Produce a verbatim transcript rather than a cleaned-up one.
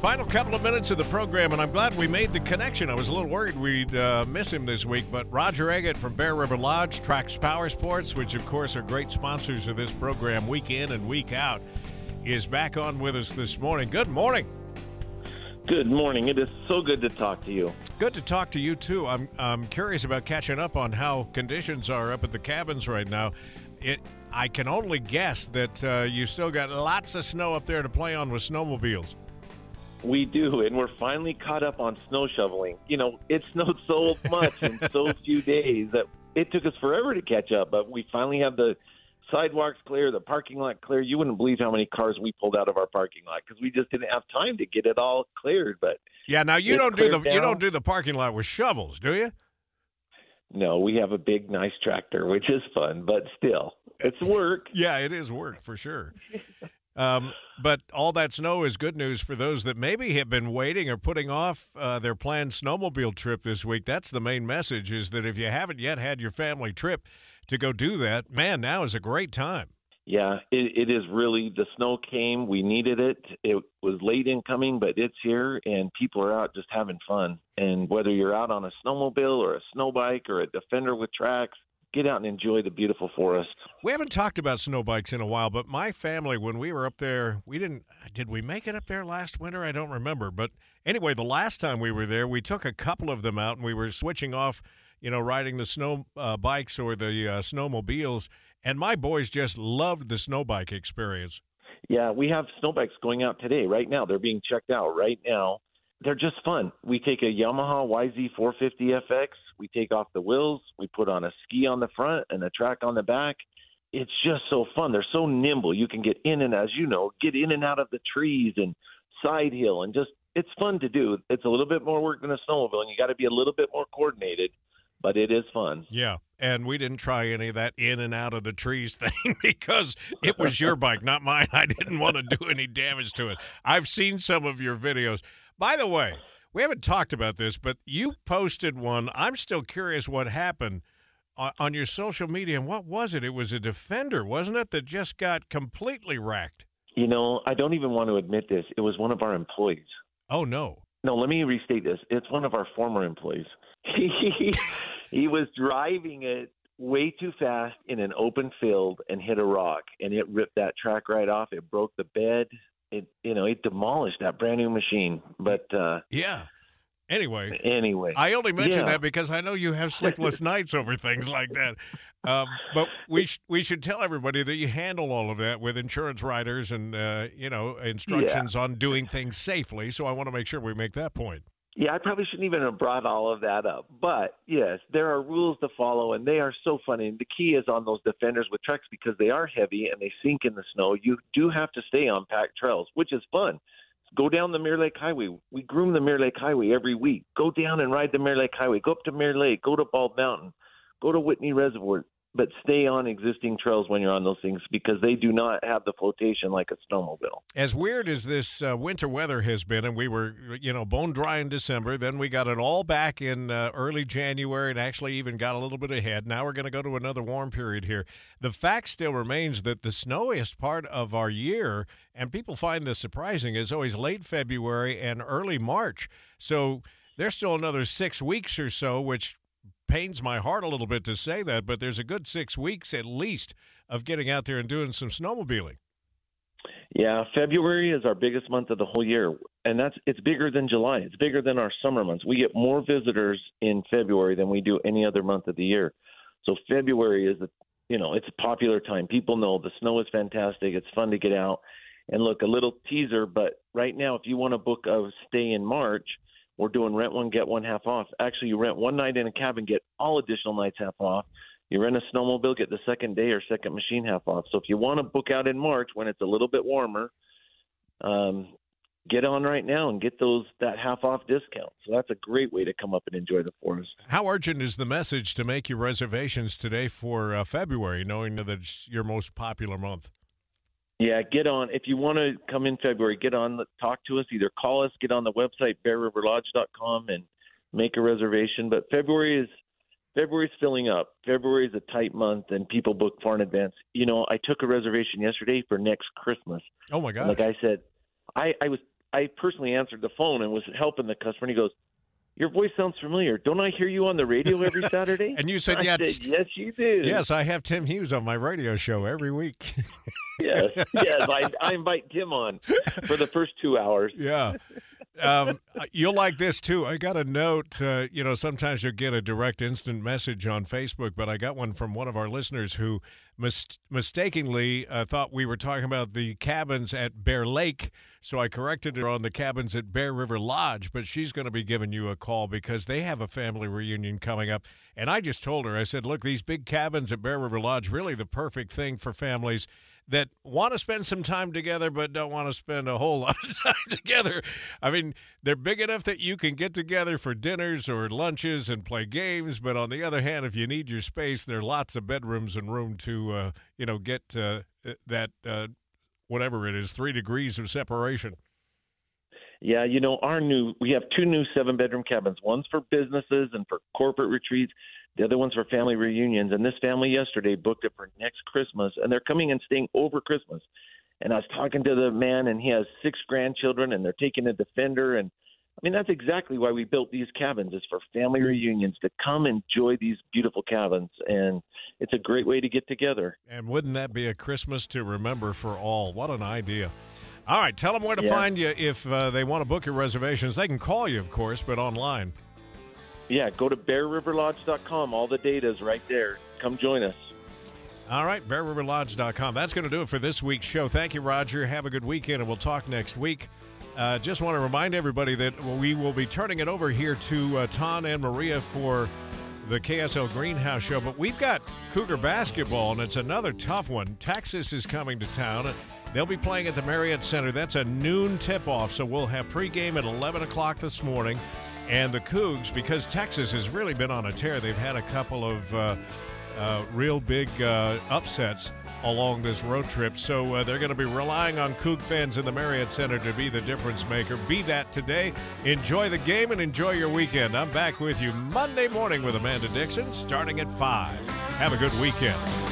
Final couple of minutes of the program, and I'm glad we made the connection. I was a little worried we'd uh, miss him this week, but Roger Eggett from Bear River Lodge, Trax Power Sports, which of course are great sponsors of this program week in and week out, is back on with us this morning. Good morning. Good morning. It is so good to talk to you. Good to talk to you, too. I'm, I'm curious about catching up on how conditions are up at the cabins right now. It, I can only guess that uh, you still got lots of snow up there to play on with snowmobiles. We do, and we're finally caught up on snow shoveling. You know, it snowed so much in so few days that it took us forever to catch up, but we finally have the sidewalks clear, the parking lot clear. You wouldn't believe how many cars we pulled out of our parking lot because we just didn't have time to get it all cleared. But yeah, now you don't do the now. you don't do the parking lot with shovels, do you? No, we have a big, nice tractor, which is fun, but still, it's work. Yeah, it is work for sure. Um, but all that snow is good news for those that maybe have been waiting or putting off uh, their planned snowmobile trip this week. That's the main message, is that if you haven't yet had your family trip to go do that, man, now is a great time. Yeah, it, it is really. The snow came. We needed it. It was late in coming, but it's here, and people are out just having fun. And whether you're out on a snowmobile or a snow bike or a Defender with tracks, get out and enjoy the beautiful forest. We haven't talked about snow bikes in a while, but my family, when we were up there, we didn't – did we make it up there last winter? I don't remember. But anyway, the last time we were there, we took a couple of them out, and we were switching off, you know, riding the snow uh, bikes or the uh, snowmobiles, and my boys just loved the snow bike experience. Yeah, we have snow bikes going out today, right now. They're being checked out right now. They're just fun. We take a Yamaha Y Z four fifty F X. We take off the wheels. We put on a ski on the front and a track on the back. It's just so fun. They're so nimble. You can get in and, as you know, get in and out of the trees and side hill. And just it's fun to do. It's a little bit more work than a snowmobile, and you got to be a little bit more coordinated. But it is fun. Yeah, and we didn't try any of that in and out of the trees thing because it was your bike, not mine. I didn't want to do any damage to it. I've seen some of your videos. By the way, we haven't talked about this, but you posted one. I'm still curious what happened on your social media. And what was it? It was a Defender, wasn't it, that just got completely wrecked? You know, I don't even want to admit this. It was one of our employees. Oh, no. No, let me restate this. It's one of our former employees. He, he was driving it way too fast in an open field and hit a rock, and it ripped that track right off. It broke the bed. It, you know, it demolished that brand new machine. But uh, yeah. Anyway, anyway, I only mention yeah. that because I know you have sleepless nights over things like that. Um, but we sh- we should tell everybody that you handle all of that with insurance riders and uh, you know instructions yeah. on doing things safely. So I want to make sure we make that point. Yeah, I probably shouldn't even have brought all of that up. But, yes, there are rules to follow, and they are so funny. And the key is on those Defenders with trucks because they are heavy and they sink in the snow. You do have to stay on packed trails, which is fun. Go down the Mirror Lake Highway. We groom the Mirror Lake Highway every week. Go down and ride the Mirror Lake Highway. Go up to Mirror Lake. Go to Bald Mountain. Go to Whitney Reservoir. But stay on existing trails when you're on those things because they do not have the flotation like a snowmobile. As weird as this uh, winter weather has been, and we were, you know, bone dry in December, then we got it all back in uh, early January and actually even got a little bit ahead. Now we're going to go to another warm period here. The fact still remains that the snowiest part of our year, and people find this surprising, is always late February and early March. So there's still another six weeks or so, which pains my heart a little bit to say that, but there's a good six weeks at least of getting out there and doing some snowmobiling. Yeah, February is our biggest month of the whole year, and that's it's bigger than July. It's bigger than our summer months. We get more visitors in February than we do any other month of the year. So February is a you know it's a popular time. People know the snow is fantastic. It's fun to get out. And look, a little teaser, but right now, if you want to book a stay in March, we're doing rent one, get one half off. Actually, you rent one night in a cabin, get all additional nights half off. You rent a snowmobile, get the second day or second machine half off. So if you want to book out in March when it's a little bit warmer, um, get on right now and get those that half off discount. So that's a great way to come up and enjoy the forest. How urgent is the message to make your reservations today for uh, February, knowing that it's your most popular month? Yeah, get on. If you want to come in February, get on, talk to us, either call us, get on the website, bear river lodge dot com, and make a reservation. But February is February's filling up. February is a tight month, and people book far in advance. You know, I took a reservation yesterday for next Christmas. Oh, my gosh. Like I said, I, I was I personally answered the phone and was helping the customer. And he goes, "Your voice sounds familiar. Don't I hear you on the radio every Saturday?" And you said, I yeah, said, "Yes, you do." Yes, I have Tim Hughes on my radio show every week. yes, yes. I, I invite Tim on for the first two hours. Yeah. Um, you'll like this, too. I got a note. Uh, you know, sometimes you'll get a direct instant message on Facebook, but I got one from one of our listeners who mis- mistakenly uh, thought we were talking about the cabins at Bear Lake, so I corrected her on the cabins at Bear River Lodge, but she's going to be giving you a call because they have a family reunion coming up. And I just told her, I said, look, these big cabins at Bear River Lodge, really the perfect thing for families that want to spend some time together but don't want to spend a whole lot of time together. I mean, they're big enough that you can get together for dinners or lunches and play games, but on the other hand, if you need your space, there are lots of bedrooms and room to, uh, you know, get uh, that, uh, whatever it is, three degrees of separation. Yeah, you know, our new, we have two new seven-bedroom cabins. One's for businesses and for corporate retreats. The other one's for family reunions. And this family yesterday booked it for next Christmas, and they're coming and staying over Christmas. And I was talking to the man, and he has six grandchildren, and they're taking a Defender. And, I mean, that's exactly why we built these cabins, is for family reunions, to come enjoy these beautiful cabins. And it's a great way to get together. And wouldn't that be a Christmas to remember for all? What an idea. All right, tell them where to yeah. find you if uh, they want to book your reservations. They can call you, of course, but online. Yeah, go to bear river lodge dot com. All the data is right there. Come join us. All right, bear river lodge dot com. That's going to do it for this week's show. Thank you, Roger. Have a good weekend, and we'll talk next week. Uh, just want to remind everybody that we will be turning it over here to uh, Ton and Maria for the K S L Greenhouse Show, but we've got Cougar basketball, and it's another tough one. Texas is coming to town. They'll be playing at the Marriott Center. That's a noon tip-off, so we'll have pregame at eleven o'clock this morning. And the Cougs, because Texas has really been on a tear, they've had a couple of uh, uh, real big uh, upsets along this road trip. So uh, they're going to be relying on Coug fans in the Marriott Center to be the difference maker. Be that today. Enjoy the game and enjoy your weekend. I'm back with you Monday morning with Amanda Dixon starting at five. Have a good weekend.